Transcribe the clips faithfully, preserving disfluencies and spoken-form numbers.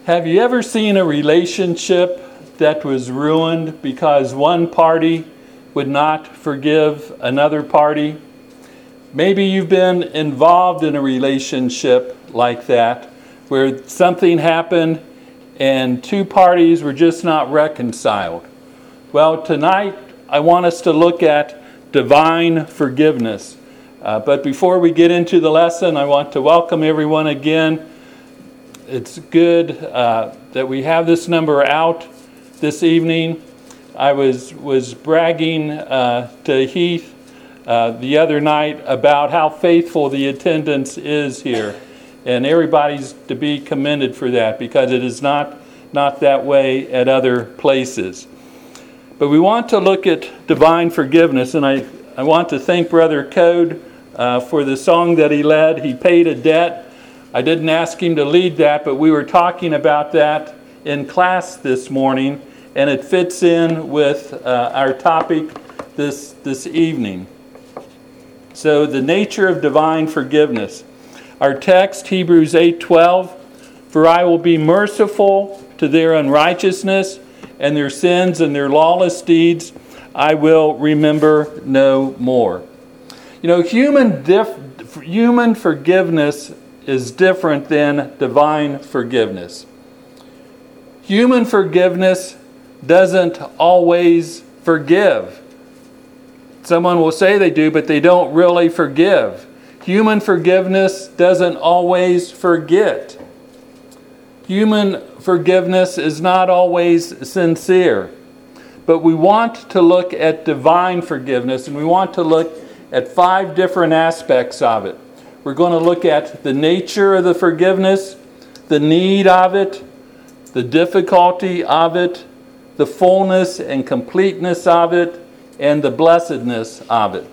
Have you ever seen a relationship that was ruined because one party would not forgive another party? Maybe you've been involved in a relationship like that, where something happened and two parties were just not reconciled. Well, tonight I want us to look at divine forgiveness. Uh, but before we get into the lesson, I want to welcome everyone again. It's good uh, that we have this number out this evening. I was was bragging uh, to Heath uh, the other night about how faithful the attendance is here. And everybody's to be commended for that, because it is not, not that way at other places. But we want to look at divine forgiveness, and I, I want to thank Brother Code uh, for the song that he led. He paid a debt. I didn't ask him to lead that, but we were talking about that in class this morning, and it fits in with uh, our topic this this evening. So, the nature of divine forgiveness. Our text, Hebrews eight twelve, "For I will be merciful to their unrighteousness, and their sins and their lawless deeds I will remember no more." You know, human dif- human forgiveness is different than divine forgiveness. Human forgiveness doesn't always forgive. Someone will say they do, but they don't really forgive. Human forgiveness doesn't always forget. Human forgiveness is not always sincere. But we want to look at divine forgiveness, and we want to look at five different aspects of it. We're going to look at the nature of the forgiveness, the need of it, the difficulty of it, the fullness and completeness of it, and the blessedness of it.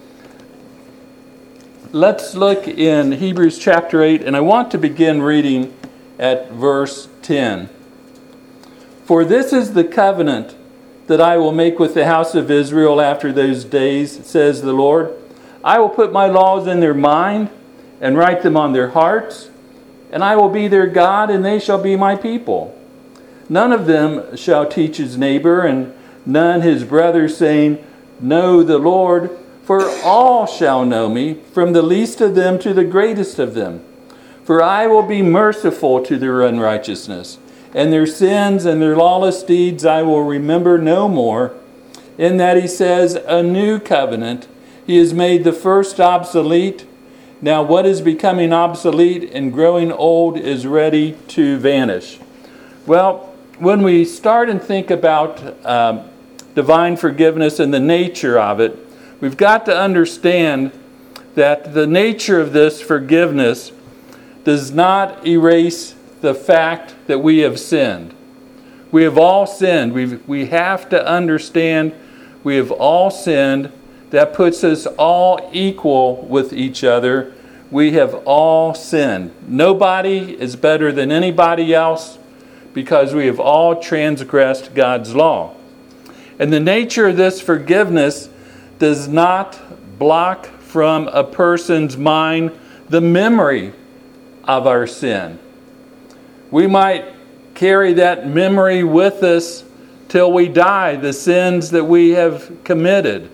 Let's look in Hebrews chapter eight, and I want to begin reading at verse ten. "For this is the covenant that I will make with the house of Israel after those days, says the Lord. I will put my laws in their mind and write them on their hearts, and I will be their God, and they shall be my people. None of them shall teach his neighbor, and none his brother, saying, Know the Lord, for all shall know me, from the least of them to the greatest of them. For I will be merciful to their unrighteousness, and their sins and their lawless deeds I will remember no more. In that he says, a new covenant. He has made the first obsolete. Now what is becoming obsolete and growing old is ready to vanish." Well, when we start and think about um, divine forgiveness and the nature of it, we've got to understand that the nature of this forgiveness does not erase the fact that we have sinned. We have all sinned. We we have to understand we have all sinned. That puts us all equal with each other. We have all sinned. Nobody is better than anybody else because we have all transgressed God's law. And the nature of this forgiveness does not block from a person's mind the memory of our sin. We might carry that memory with us till we die, the sins that we have committed.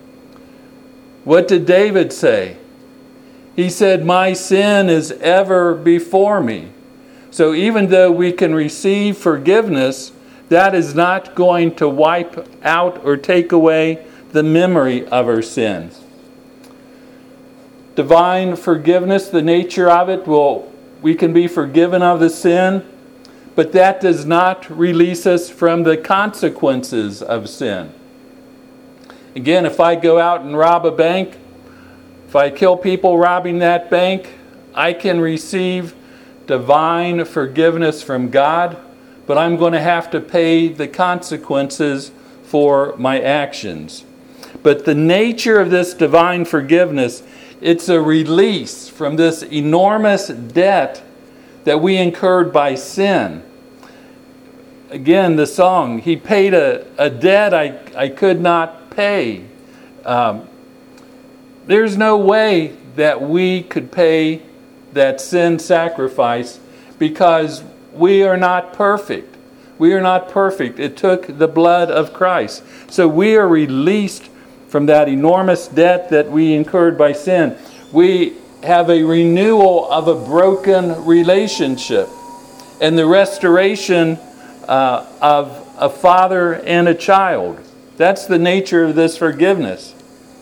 What did David say? He said, "My sin is ever before me." So even though we can receive forgiveness, that is not going to wipe out or take away the memory of our sins. Divine forgiveness, the nature of it, will we can be forgiven of the sin, but that does not release us from the consequences of sin. Again, if I go out and rob a bank, if I kill people robbing that bank, I can receive divine forgiveness from God, but I'm going to have to pay the consequences for my actions. But the nature of this divine forgiveness, it's a release from this enormous debt that we incurred by sin. Again, the song, he paid a, a debt I, I could not pay. Um, there's no way that we could pay that sin sacrifice because we are not perfect. We are not perfect. It took the blood of Christ. So we are released from that enormous debt that we incurred by sin. We have a renewal of a broken relationship and the restoration uh, of a father and a child. That's the nature of this forgiveness.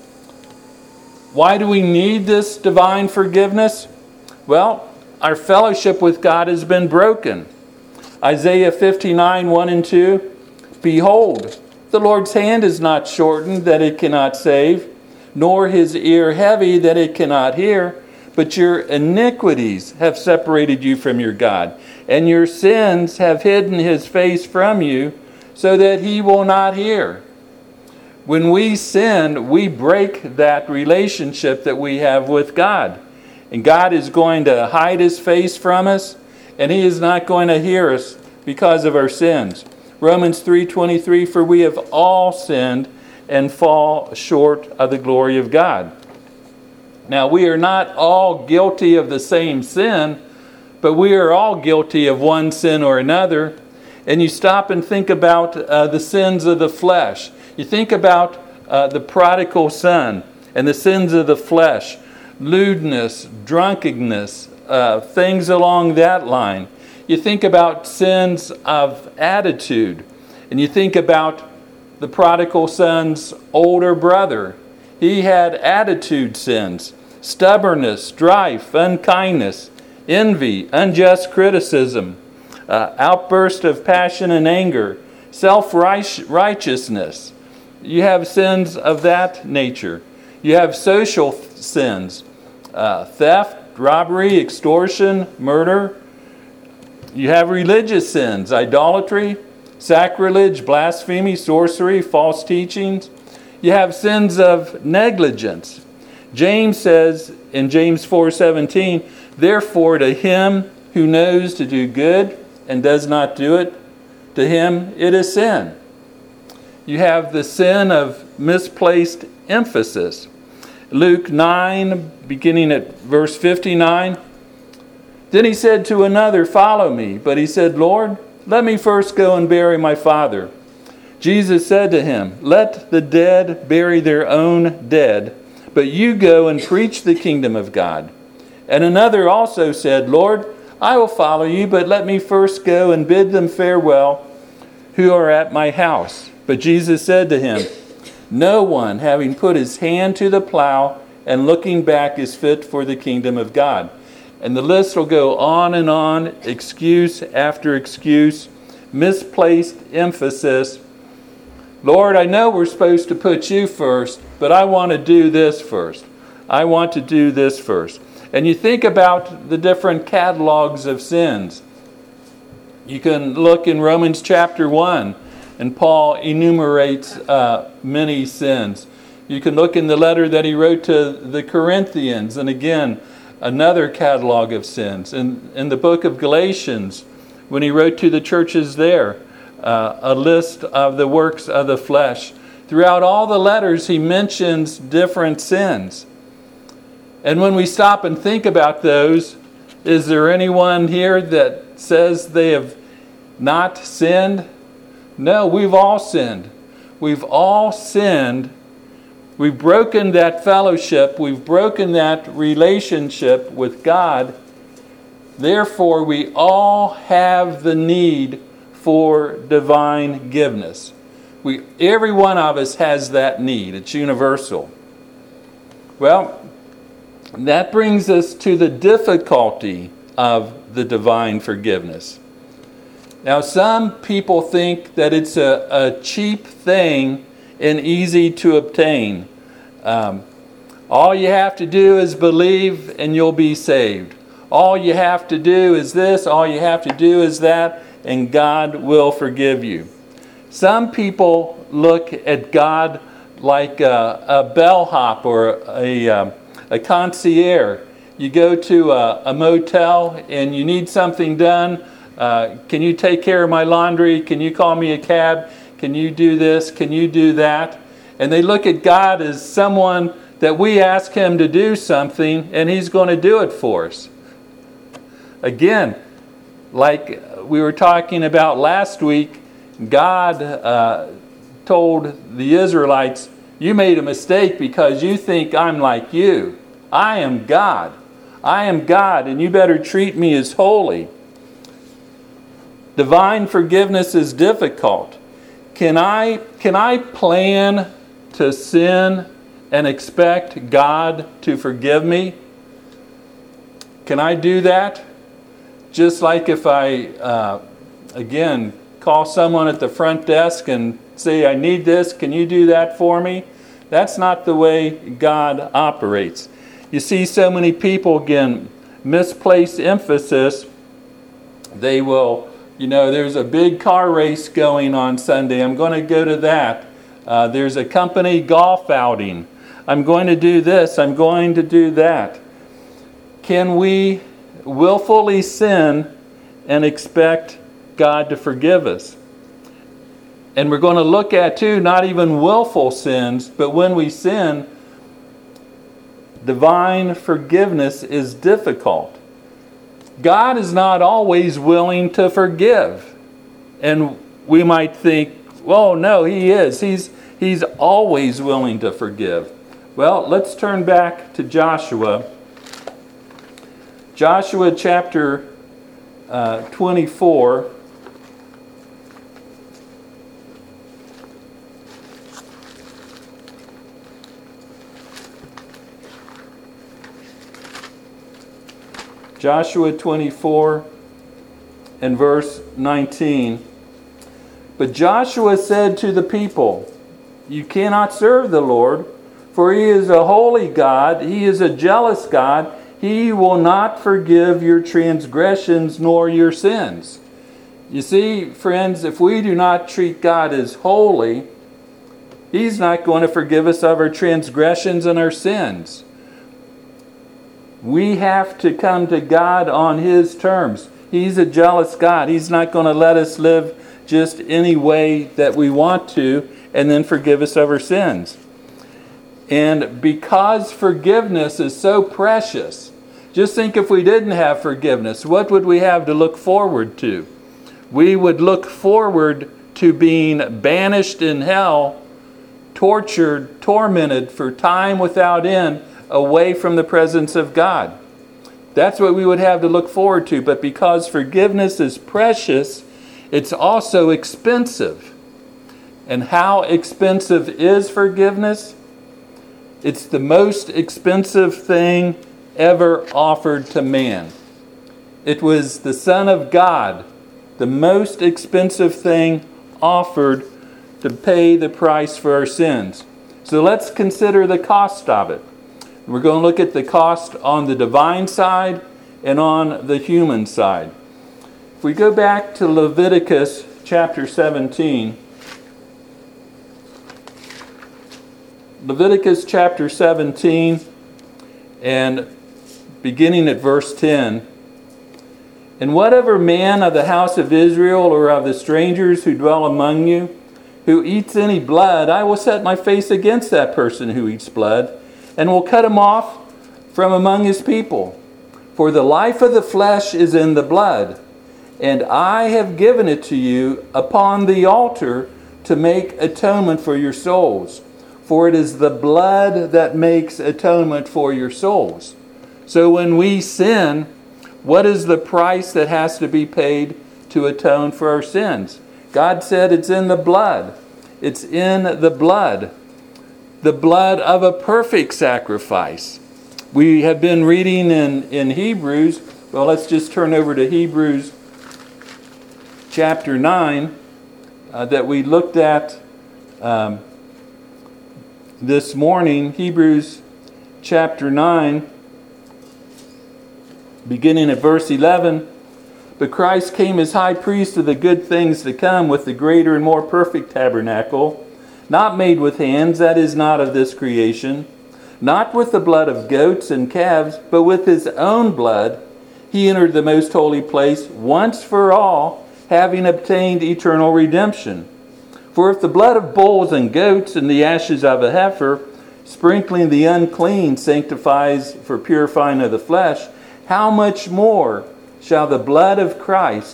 Why do we need this divine forgiveness? Well, our fellowship with God has been broken. Isaiah fifty-nine, one and two, Behold, the Lord's hand is not shortened that it cannot save, nor his ear heavy that it cannot hear, but your iniquities have separated you from your God, and your sins have hidden his face from you, so that he will not hear. When we sin, we break that relationship that we have with God. And God is going to hide his face from us, and he is not going to hear us because of our sins. Romans three twenty-three, for we have all sinned and fall short of the glory of God. Now, we are not all guilty of the same sin, but we are all guilty of one sin or another. And you stop and think about uh, the sins of the flesh. You think about uh, the prodigal son and the sins of the flesh, lewdness, drunkenness, uh, things along that line. You think about sins of attitude, and you think about the prodigal son's older brother. He had attitude sins, stubbornness, strife, unkindness, envy, unjust criticism, uh, outburst of passion and anger, self-righteousness. You have sins of that nature. You have social sins, uh, theft, robbery, extortion, murder. You have religious sins, idolatry, sacrilege, blasphemy, sorcery, false teachings. You have sins of negligence. James says in James four seventeen, therefore to him who knows to do good and does not do it, to him it is sin. You have the sin of misplaced emphasis. Luke nine, beginning at verse fifty-nine. Then he said to another, follow me. But he said, Lord, let me first go and bury my father. Jesus said to him, let the dead bury their own dead, but you go and preach the kingdom of God. And another also said, Lord, I will follow you, but let me first go and bid them farewell who are at my house. But Jesus said to him, no one, having put his hand to the plow and looking back, is fit for the kingdom of God. And the list will go on and on, excuse after excuse, misplaced emphasis. Lord, I know we're supposed to put you first, but I want to do this first. I want to do this first. And you think about the different catalogs of sins. You can look in Romans chapter one, and Paul enumerates uh, many sins. You can look in the letter that he wrote to the Corinthians, and again, another catalog of sins. In, in the book of Galatians, when he wrote to the churches there, uh, a list of the works of the flesh. Throughout all the letters, he mentions different sins. And when we stop and think about those, is there anyone here that says they have not sinned? No, we've all sinned. We've all sinned. We've broken that fellowship. We've broken that relationship with God. Therefore, we all have the need for divine forgiveness. We, every one of us has that need. It's universal. Well, that brings us to the difficulty of the divine forgiveness. Now, some people think that it's a, a cheap thing and easy to obtain. Um, all you have to do is believe and you'll be saved. All you have to do is this, all you have to do is that, and God will forgive you. Some people look at God like a, a bellhop or a, a, a concierge. You go to a, a motel and you need something done. Uh, can you take care of my laundry? Can you call me a cab? Can you do this? Can you do that? And they look at God as someone that we ask him to do something and he's going to do it for us. Again, like we were talking about last week, God uh, told the Israelites, you made a mistake because you think I'm like you. I am God. I am God, and you better treat me as holy. Divine forgiveness is difficult. Can I, can I plan to sin and expect God to forgive me? Can I do that? Just like if I, uh, again, call someone at the front desk and say, I need this, can you do that for me? That's not the way God operates. You see so many people, again, misplace emphasis. They will, you know, there's a big car race going on Sunday. I'm going to go to that. Uh, there's a company golf outing. I'm going to do this. I'm going to do that. Can we willfully sin and expect God to forgive us? And we're going to look at, too, not even willful sins, but when we sin, divine forgiveness is difficult. God is not always willing to forgive. And we might think, well, no, He is. He's, he's always willing to forgive. Well, let's turn back to Joshua. Joshua chapter uh, twenty-four. Joshua twenty-four and verse nineteen. But Joshua said to the people, you cannot serve the Lord, for He is a holy God. He is a jealous God. He will not forgive your transgressions nor your sins. You see, friends, if we do not treat God as holy, He's not going to forgive us of our transgressions and our sins. We have to come to God on His terms. He's a jealous God. He's not going to let us live just any way that we want to and then forgive us of our sins. And because forgiveness is so precious, just think if we didn't have forgiveness, what would we have to look forward to? We would look forward to being banished in hell, tortured, tormented for time without end, away from the presence of God. That's what we would have to look forward to. But because forgiveness is precious, it's also expensive. And how expensive is forgiveness? It's the most expensive thing ever offered to man. It was the Son of God, the most expensive thing offered to pay the price for our sins. So let's consider the cost of it. We're going to look at the cost on the divine side and on the human side. If we go back to Leviticus chapter seventeen, Leviticus chapter seventeen and beginning at verse ten. And whatever man of the house of Israel or of the strangers who dwell among you, who eats any blood, I will set my face against that person who eats blood, and will cut him off from among his people. For the life of the flesh is in the blood, and I have given it to you upon the altar to make atonement for your souls. For it is the blood that makes atonement for your souls. So when we sin, what is the price that has to be paid to atone for our sins? God said it's in the blood. It's in the blood. The blood of a perfect sacrifice. We have been reading in, in Hebrews. Well, let's just turn over to Hebrews chapter nine uh, that we looked at um, this morning. Hebrews chapter nine, beginning at verse eleven. But Christ came as high priest of the good things to come with the greater and more perfect tabernacle, not made with hands, that is not of this creation, not with the blood of goats and calves, but with His own blood, He entered the most holy place once for all, having obtained eternal redemption. For if the blood of bulls and goats and the ashes of a heifer, sprinkling the unclean, sanctifies for purifying of the flesh, how much more shall the blood of Christ,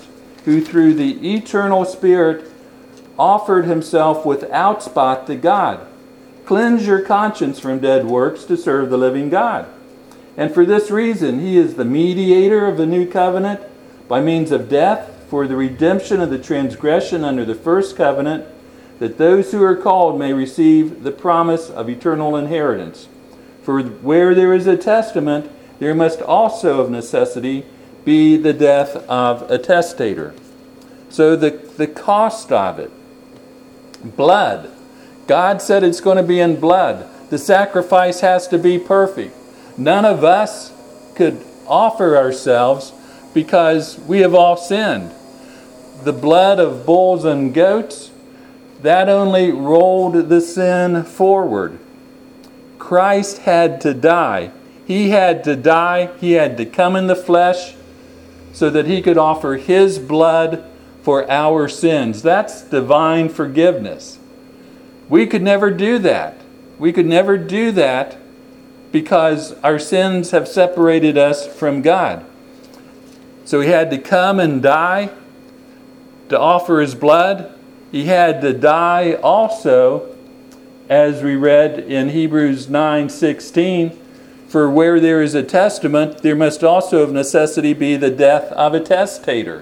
who through the eternal Spirit offered himself without spot to God. Cleanse your conscience from dead works to serve the living God. And for this reason, he is the mediator of the new covenant by means of death for the redemption of the transgression under the first covenant, that those who are called may receive the promise of eternal inheritance. For where there is a testament, there must also of necessity be the death of a testator. So the, the cost of it, blood. God said it's going to be in blood. The sacrifice has to be perfect. None of us could offer ourselves because we have all sinned. The blood of bulls and goats, that only rolled the sin forward. Christ had to die. He had to die. He had to come in the flesh so that he could offer his blood for our sins. That's divine forgiveness. We could never do that. We could never do that because our sins have separated us from God. So he had to come and die to offer his blood. He had to die also, as we read in Hebrews nine sixteen, for where there is a testament, there must also of necessity be the death of a testator.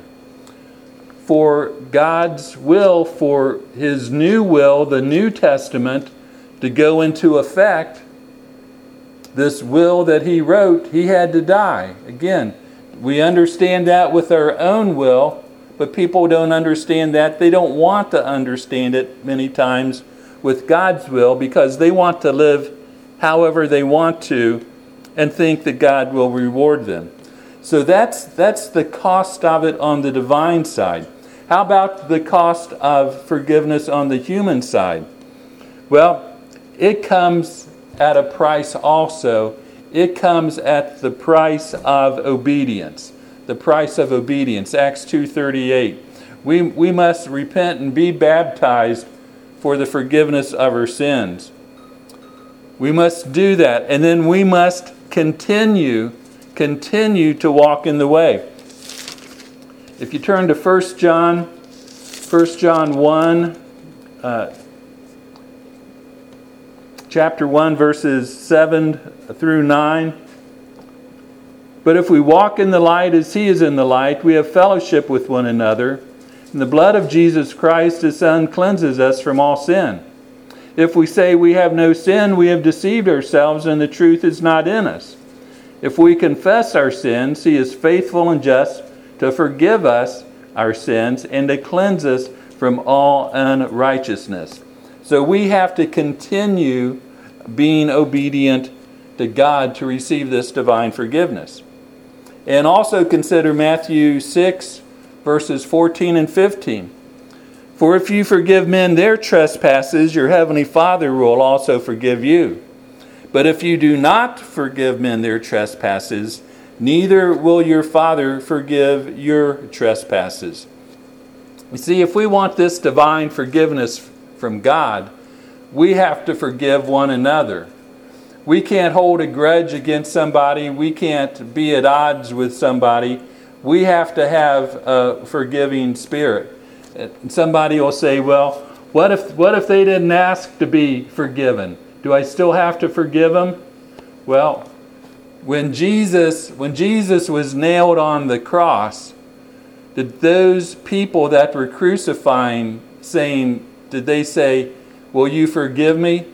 For God's will, for his new will, the New Testament, to go into effect, this will that he wrote, he had to die. Again, we understand that with our own will, but people don't understand that. They don't want to understand it many times with God's will because they want to live however they want to and think that God will reward them. So that's that's the cost of it on the divine side. How about the cost of forgiveness on the human side? Well, it comes at a price also. It comes at the price of obedience. The price of obedience, Acts two thirty-eight. We, we must repent and be baptized for the forgiveness of our sins. We must do that, and then we must continue, continue to walk in the way. If you turn to First John, First John one, uh, chapter one, verses seven through nine. But if we walk in the light as he is in the light, we have fellowship with one another. And the blood of Jesus Christ, his Son, cleanses us from all sin. If we say we have no sin, we have deceived ourselves, and the truth is not in us. If we confess our sins, he is faithful and just to forgive us our sins and to cleanse us from all unrighteousness. So we have to continue being obedient to God to receive this divine forgiveness. And also consider Matthew six, verses fourteen and fifteen. For if you forgive men their trespasses, your heavenly Father will also forgive you. But if you do not forgive men their trespasses, neither will your Father forgive your trespasses. You see, if we want this divine forgiveness from God, we have to forgive one another. We can't hold a grudge against somebody. We can't be at odds with somebody. We have to have a forgiving spirit. And somebody will say, well, what if what if they didn't ask to be forgiven? Do I still have to forgive them? Well, when Jesus, when Jesus was nailed on the cross, did those people that were crucifying saying, did they say, will you forgive me?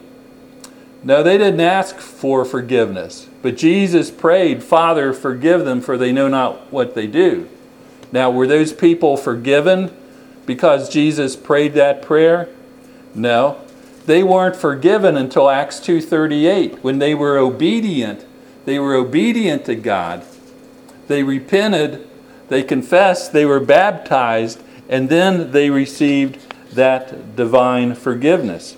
No, they didn't ask for forgiveness. But Jesus prayed, Father, forgive them, for they know not what they do. Now, were those people forgiven because Jesus prayed that prayer? No. They weren't forgiven until Acts two thirty-eight, when they were obedient. They were obedient to God. They repented, they confessed, they were baptized, and then they received that divine forgiveness.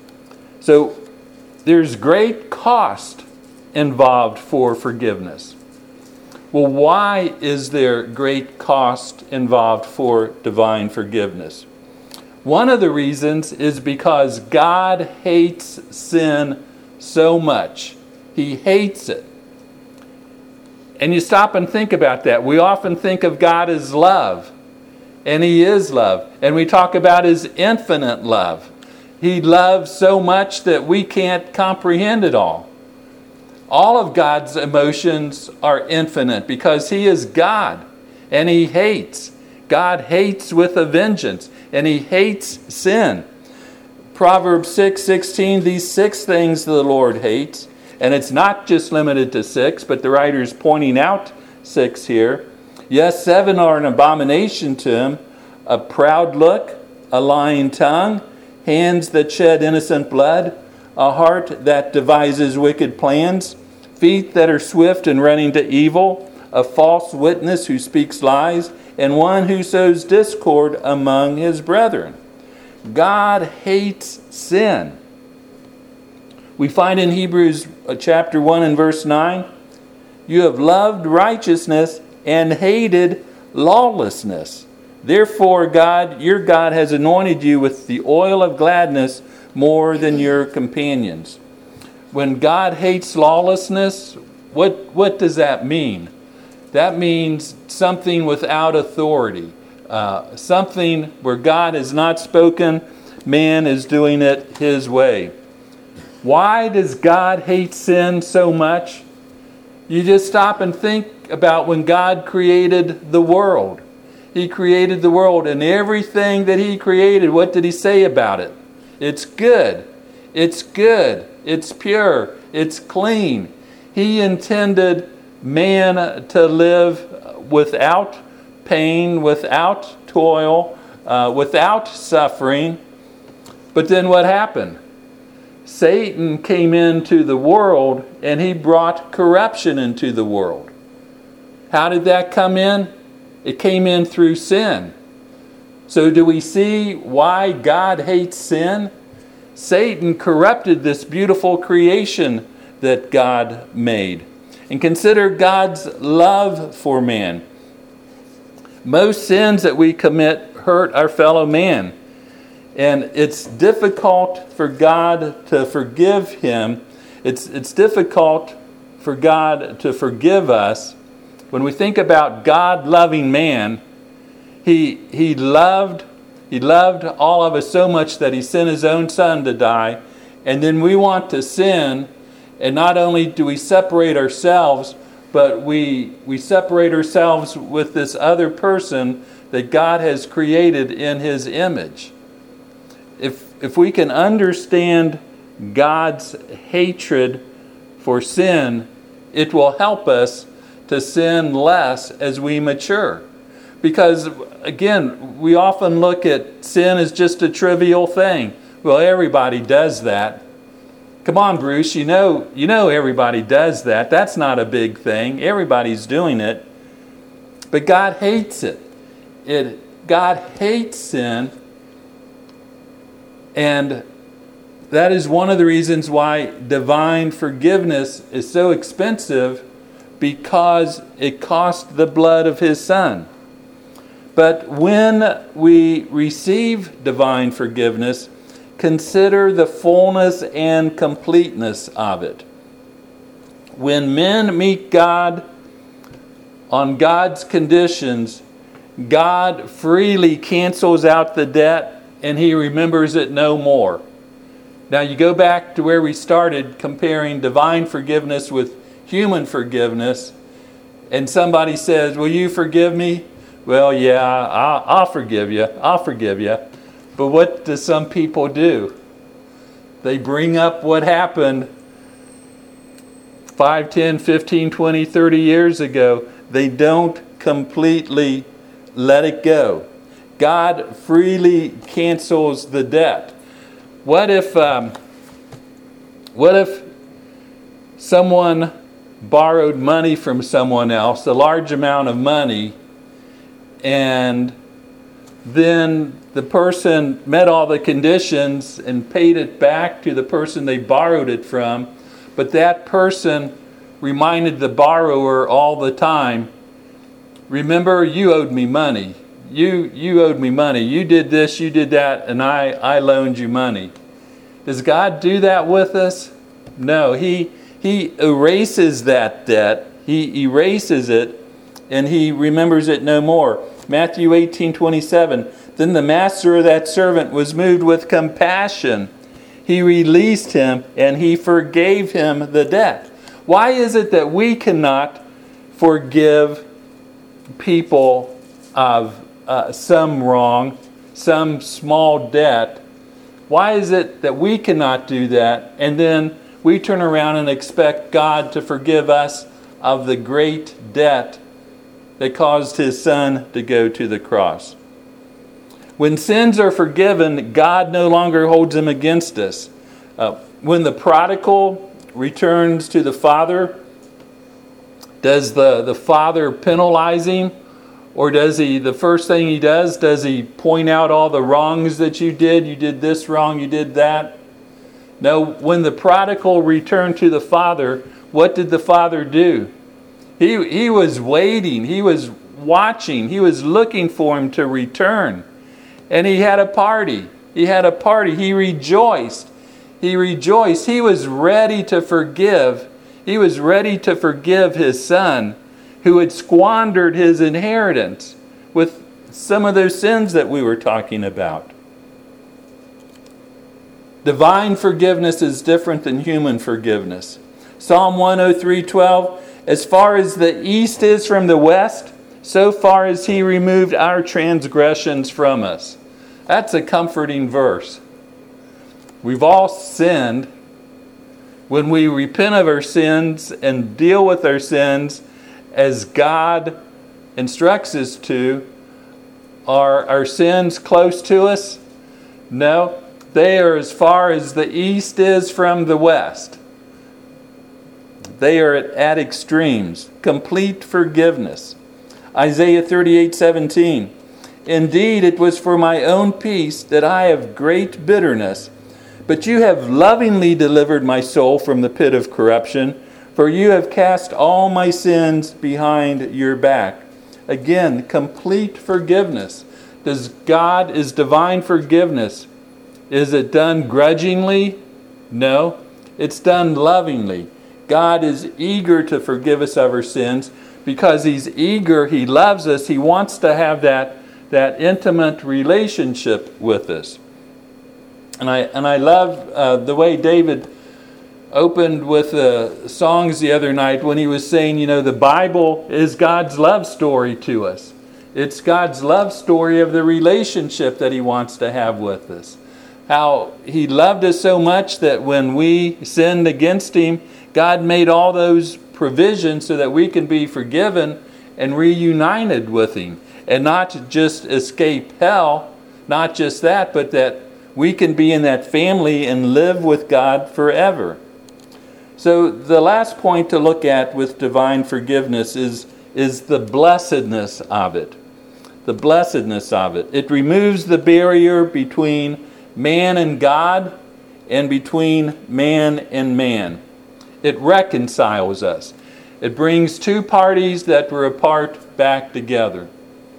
So, there's great cost involved for forgiveness. Well, why is there great cost involved for divine forgiveness? One of the reasons is because God hates sin so much. He hates it. And you stop and think about that. We often think of God as love. and he is love. And we talk about his infinite love. He loves so much that we can't comprehend it all. All of God's emotions are infinite because he is God and he hates. God hates with a vengeance and he hates sin. Proverbs six sixteen, these six things the Lord hates. And it's not just limited to six, but the writer is pointing out six here. Yes, seven are an abomination to him. A proud look, a lying tongue, hands that shed innocent blood, a heart that devises wicked plans, feet that are swift in running to evil, a false witness who speaks lies, and one who sows discord among his brethren. God hates sin. We find in Hebrews chapter one and verse nine, you have loved righteousness and hated lawlessness. Therefore, God, your God, has anointed you with the oil of gladness more than your companions. When God hates lawlessness, what, what does that mean? That means something without authority. Uh, something where God has not spoken, man is doing it his way. Why does God hate sin so much? You just stop and think about when God created the world. He created the world, and everything that he created, what did he say about it? It's good. It's good. It's pure. It's clean. He intended man to live without pain, without toil, uh, without suffering. But then what happened? Satan came into the world and he brought corruption into the world. How did that come in? It came in through sin. So do we see why God hates sin? Satan corrupted this beautiful creation that God made. And consider God's love for man. Most sins that we commit hurt our fellow man. And it's difficult for God to forgive him. It's, it's difficult for God to forgive us. When we think about God loving man, he, he loved He loved all of us so much that he sent his own son to die. And then we want to sin, and not only do we separate ourselves, but we we separate ourselves with this other person that God has created in his image. If if we can understand God's hatred for sin, it will help us to sin less as we mature. Because, again, we often look at sin as just a trivial thing. Well, everybody does that. Come on, Bruce, you know, you know everybody does that. That's not a big thing. Everybody's doing it. But God hates it. It God hates sin. And that is one of the reasons why divine forgiveness is so expensive, because it cost the blood of his son. But when we receive divine forgiveness, consider the fullness and completeness of it. When men meet God on God's conditions, God freely cancels out the debt and he remembers it no more. Now you go back to where we started comparing divine forgiveness with human forgiveness, and somebody says, will you forgive me? Well, yeah, I'll, I'll forgive you. I'll forgive you. But what do some people do? They bring up what happened five, ten, fifteen, twenty, thirty years ago. They don't completely let it go. God freely cancels the debt. What if, um, what if someone borrowed money from someone else, a large amount of money, and then the person met all the conditions and paid it back to the person they borrowed it from, but that person reminded the borrower all the time, remember, you owed me money. You you owed me money. You did this, you did that, and I, I loaned you money. Does God do that with us? No, He He erases that debt. He erases it, and He remembers it no more. Matthew eighteen twenty-seven. Then the master of that servant was moved with compassion. He released him and he forgave him the debt. Why is it that we cannot forgive people of uh, some wrong, some small debt? Why is it that we cannot do that, and then we turn around and expect God to forgive us of the great debt that caused His Son to go to the cross? When sins are forgiven, God no longer holds them against us. Uh, when the prodigal returns to the Father, does the, the Father penalize him? Or does he, the first thing he does, does he point out all the wrongs that you did? You did this wrong, you did that. No, when the prodigal returned to the Father, what did the Father do? He, he was waiting, he was watching, he was looking for him to return. And he had a party. He had a party. He rejoiced. He rejoiced. He was ready to forgive. He was ready to forgive his son, who had squandered his inheritance with some of those sins that we were talking about. Divine forgiveness is different than human forgiveness. Psalm one oh three twelve, as far as the east is from the west, so far as He removed our transgressions from us. That's a comforting verse. We've all sinned. When we repent of our sins and deal with our sins as God instructs us to, are our sins close to us? No, they are as far as the east is from the west. They are at, at extremes. Complete forgiveness. Isaiah thirty-eight seventeen. Indeed, it was for my own peace that I have great bitterness. But you have lovingly delivered my soul from the pit of corruption, for you have cast all my sins behind your back. Again, complete forgiveness. Does God, is divine forgiveness, is it done grudgingly? No, it's done lovingly. God is eager to forgive us of our sins because He's eager, He loves us, He wants to have that, that intimate relationship with us. And I and I love uh, the way David opened with the songs the other night when he was saying, you know, the Bible is God's love story to us. It's God's love story of the relationship that He wants to have with us. How He loved us so much that when we sinned against Him, God made all those provisions so that we can be forgiven and reunited with Him. And not just escape hell, not just that, but that we can be in that family and live with God forever. So the last point to look at with divine forgiveness is, is the blessedness of it. The blessedness of it. It removes the barrier between man and God and between man and man. It reconciles us. It brings two parties that were apart back together.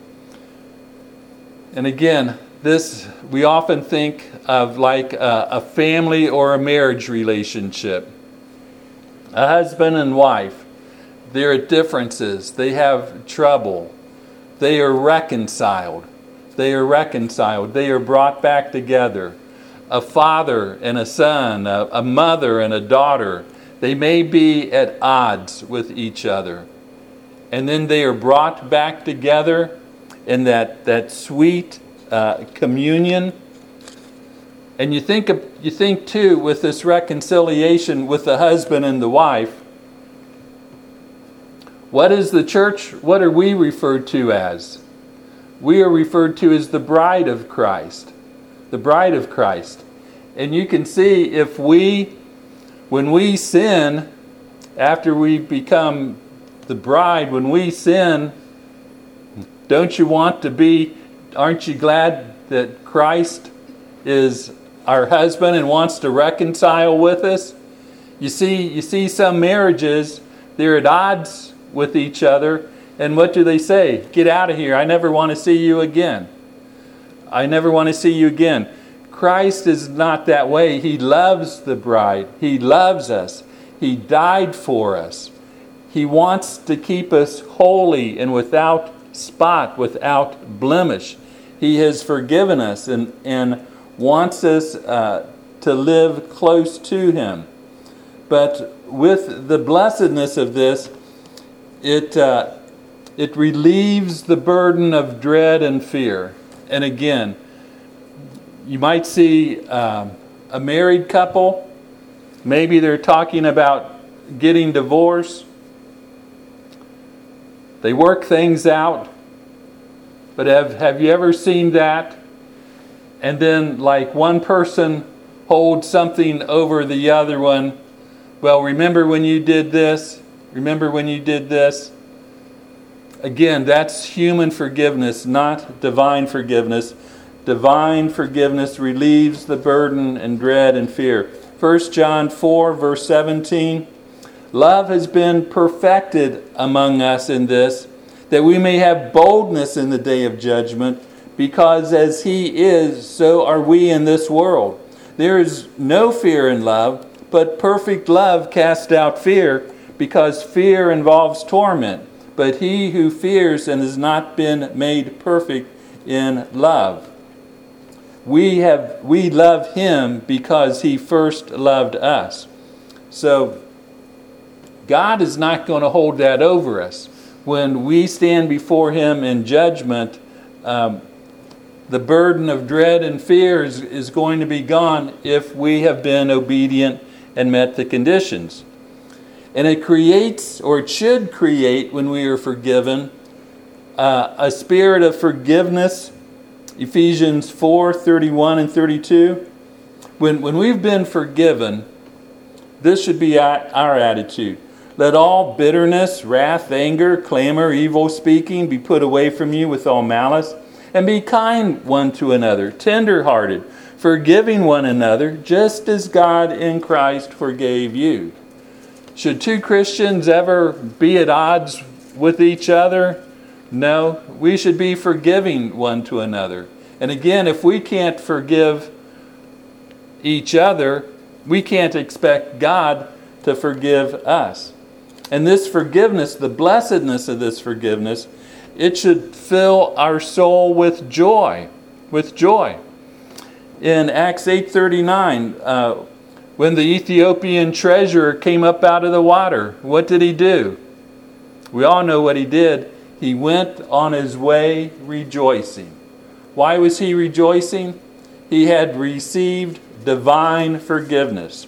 And again, this, we often think of like a, a family or a marriage relationship. A husband and wife, there are differences. They have trouble. They are reconciled. They are reconciled. They are brought back together. A father and a son, a, a mother and a daughter, they may be at odds with each other. And then they are brought back together in that, that sweet Uh, communion. And you think of, you think too, with this reconciliation with the husband and the wife, what is the church, what are we referred to as? We are referred to as the bride of Christ. The bride of Christ. And you can see if we, when we sin, after we become the bride, when we sin, don't you want to be Aren't you glad that Christ is our husband and wants to reconcile with us? You see, you see some marriages, they're at odds with each other. And what do they say? Get out of here. I never want to see you again. I never want to see you again. Christ is not that way. He loves the bride. He loves us. He died for us. He wants to keep us holy and without spot, without blemish. He has forgiven us and, and wants us uh, to live close to Him. But with the blessedness of this, it uh, it relieves the burden of dread and fear. And again, you might see um, a married couple. Maybe they're talking about getting divorced. They work things out. But have, have you ever seen that? And then like one person holds something over the other one. Well, remember when you did this? Remember when you did this? Again, that's human forgiveness, not divine forgiveness. Divine forgiveness relieves the burden and dread and fear. First John four, verse seventeen. Love has been perfected among us in this, that we may have boldness in the day of judgment, because as He is, so are we in this world. There is no fear in love, but perfect love casts out fear, because fear involves torment. But he who fears and has not been made perfect in love. We have we love Him because He first loved us. So God is not going to hold that over us. When we stand before Him in judgment, um, the burden of dread and fear is, is going to be gone if we have been obedient and met the conditions. And it creates, or it should create, when we are forgiven, uh, a spirit of forgiveness. Ephesians four, thirty-one and thirty-two. When, when we've been forgiven, this should be our, our attitude. Let all bitterness, wrath, anger, clamor, evil speaking be put away from you with all malice. And be kind one to another, tender-hearted, forgiving one another, just as God in Christ forgave you. Should two Christians ever be at odds with each other? No, we should be forgiving one to another. And again, if we can't forgive each other, we can't expect God to forgive us. And this forgiveness, the blessedness of this forgiveness, it should fill our soul with joy, with joy. In Acts eight thirty-nine, uh, when the Ethiopian treasurer came up out of the water, what did he do? We all know what he did. He went on his way rejoicing. Why was he rejoicing? He had received divine forgiveness.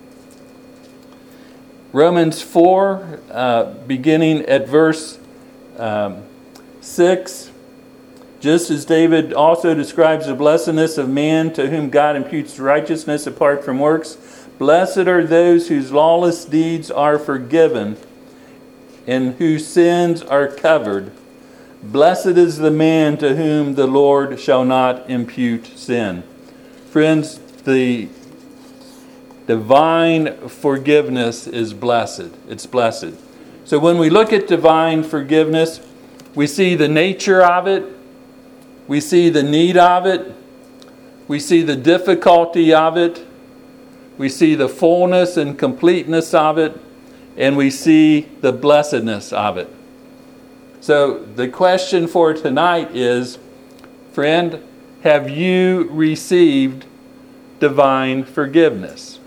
Romans four, uh, beginning at verse um, six, just as David also describes the blessedness of man to whom God imputes righteousness apart from works, blessed are those whose lawless deeds are forgiven and whose sins are covered. Blessed is the man to whom the Lord shall not impute sin. Friends, the divine forgiveness is blessed. It's blessed. So when we look at divine forgiveness, we see the nature of it. We see the need of it. We see the difficulty of it. We see the fullness and completeness of it. And we see the blessedness of it. So the question for tonight is, friend, have you received divine forgiveness?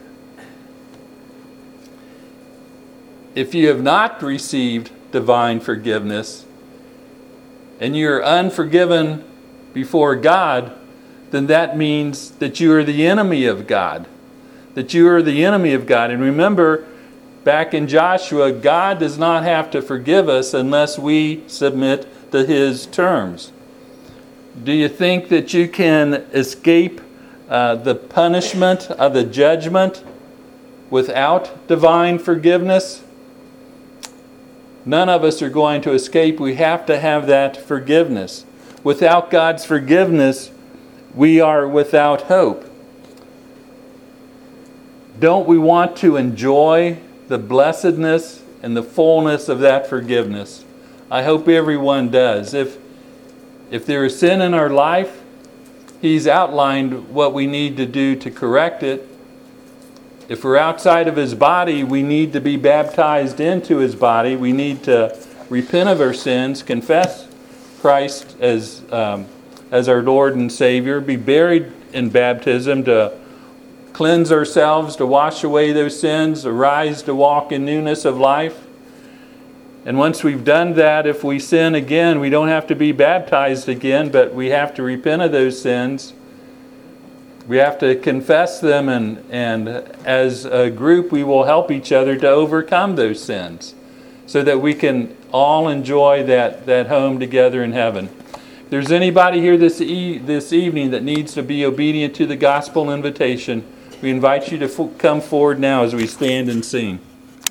If you have not received divine forgiveness, and you're unforgiven before God, then that means that you are the enemy of God. That you are the enemy of God. And remember, back in Joshua, God does not have to forgive us unless we submit to His terms. Do you think that you can escape uh, the punishment of the judgment without divine forgiveness? None of us are going to escape. We have to have that forgiveness. Without God's forgiveness, we are without hope. Don't we want to enjoy the blessedness and the fullness of that forgiveness? I hope everyone does. If, if there is sin in our life, He's outlined what we need to do to correct it. If we're outside of His body, we need to be baptized into His body. We need to repent of our sins, confess Christ as um, as our Lord and Savior, be buried in baptism to cleanse ourselves, to wash away those sins, arise to walk in newness of life. And once we've done that, if we sin again, we don't have to be baptized again, but we have to repent of those sins. We have to confess them, and, and as a group, we will help each other to overcome those sins so that we can all enjoy that, that home together in heaven. If there's anybody here this, e- this evening that needs to be obedient to the gospel invitation, we invite you to f- come forward now as we stand and sing.